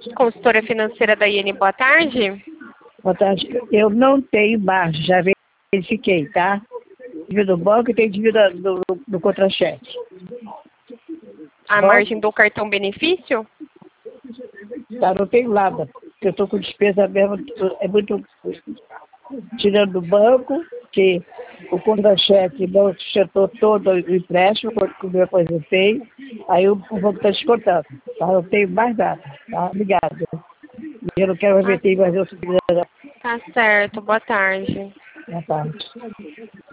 Consultora financeira da IN, boa tarde. Boa tarde. Eu não tenho margem, já verifiquei, tá? Dívida do banco e tem dívida do contra-cheque. A margem do cartão benefício? Tá, não tenho nada. Eu estou com despesa mesmo, é muito... Tirando do banco, que o contra-cheque não sustentou todo o empréstimo, quando eu aposentei, aí o banco está descontando, tá? Não tenho mais nada, tá? Obrigada. E eu não quero reverter mais outro. Tá certo, boa tarde. Boa tarde.